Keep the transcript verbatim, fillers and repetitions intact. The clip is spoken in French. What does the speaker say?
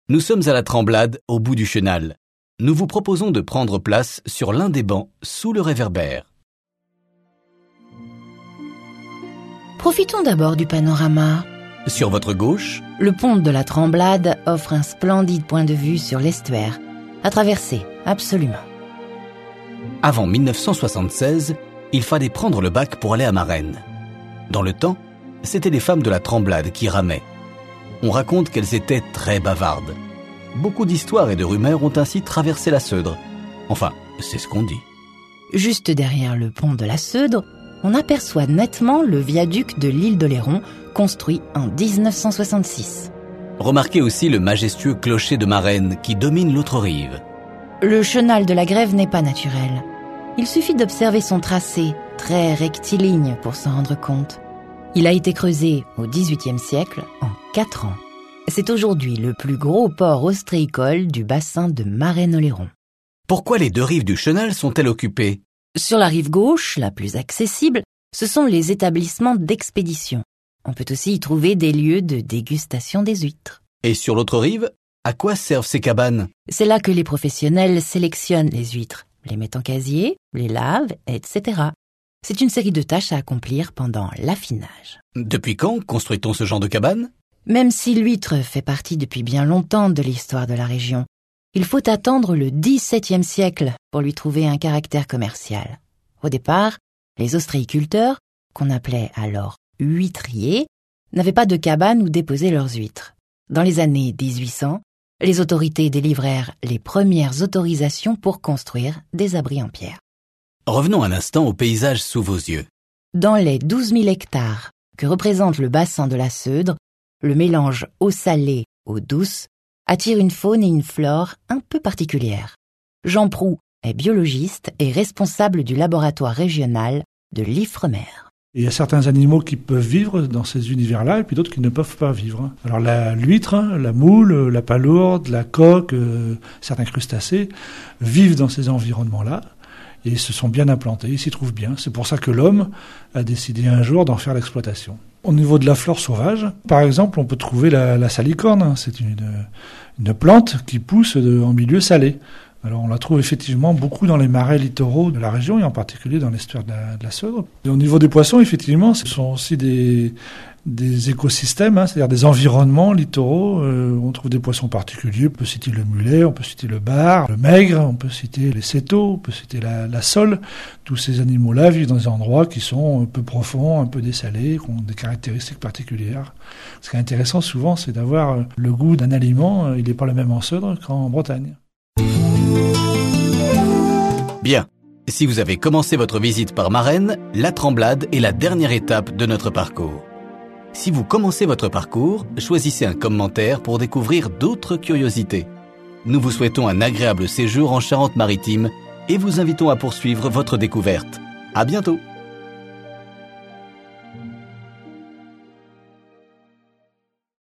Nous sommes à la Tremblade, au bout du chenal. Nous vous proposons de prendre place sur l'un des bancs, sous le réverbère. Profitons d'abord du panorama. Sur votre gauche, Le pont de la Tremblade offre un splendide point de vue sur l'estuaire, à traverser, absolument. avant mille neuf cent soixante-seize, il fallait prendre le bac pour aller à Marennes. Dans le temps, c'étaient les femmes de la Tremblade qui ramaient. On raconte qu'elles étaient très bavardes. Beaucoup d'histoires et de rumeurs ont ainsi traversé la Seudre. Enfin, c'est ce qu'on dit. Juste derrière le pont de la Seudre, on aperçoit nettement le viaduc de l'île d'Oléron, construit en dix-neuf cent soixante-six. Remarquez aussi le majestueux clocher de Marennes qui domine l'autre rive. Le chenal de la Grève n'est pas naturel. Il suffit d'observer son tracé, très rectiligne pour s'en rendre compte. Il a été creusé au dix-huitième siècle en quatre ans. C'est aujourd'hui le plus gros port ostréicole du bassin de Marennes-Oléron. Pourquoi les deux rives du chenal sont-elles occupées? Sur la rive gauche, la plus accessible, ce sont les établissements d'expédition. On peut aussi y trouver des lieux de dégustation des huîtres. Et sur l'autre rive, à quoi servent ces cabanes? C'est là que les professionnels sélectionnent les huîtres, les mettent en casier, les lavent, et cetera. C'est une série de tâches à accomplir pendant l'affinage. Depuis quand construit-on ce genre de cabane? Même si l'huître fait partie depuis bien longtemps de l'histoire de la région, il faut attendre le dix-septième siècle pour lui trouver un caractère commercial. Au départ, les ostréiculteurs, qu'on appelait alors huîtriers, n'avaient pas de cabane où déposer leurs huîtres. Dans les années dix-huit cents, les autorités délivrèrent les premières autorisations pour construire des abris en pierre. Revenons un instant au paysage sous vos yeux. Dans les douze mille hectares que représente le bassin de la Seudre, le mélange eau salée, eau douce, attire une faune et une flore un peu particulières. Jean Proux est biologiste et responsable du laboratoire régional de l'Ifremer. Il y a certains animaux qui peuvent vivre dans ces univers-là et puis d'autres qui ne peuvent pas vivre. Alors la, l'huître, la moule, la palourde, la coque, euh, certains crustacés vivent dans ces environnements-là et se sont bien implantés, ils s'y trouvent bien. C'est pour ça que l'homme a décidé un jour d'en faire l'exploitation. Au niveau de la flore sauvage, par exemple, on peut trouver la, la salicorne. C'est une, une plante qui pousse de, en milieu salé. Alors on la trouve effectivement beaucoup dans les marais littoraux de la région et en particulier dans l'estuaire de la, de la Seudre. Et au niveau des poissons, effectivement, ce sont aussi des, des écosystèmes, hein, c'est-à-dire des environnements littoraux. Euh, on trouve des poissons particuliers. On peut citer le mulet, on peut citer le bar, le maigre, on peut citer les cétaux, on peut citer la, la sole. Tous ces animaux-là vivent dans des endroits qui sont un peu profonds, un peu dessalés, qui ont des caractéristiques particulières. Ce qui est intéressant souvent, c'est d'avoir le goût d'un aliment. Il n'est pas le même en Seudre qu'en Bretagne. Bien, si vous avez commencé votre visite par Marennes, la Tremblade est la dernière étape de notre parcours. Si vous commencez votre parcours, choisissez un commentaire pour découvrir d'autres curiosités. Nous vous souhaitons un agréable séjour en Charente-Maritime et vous invitons à poursuivre votre découverte. À bientôt!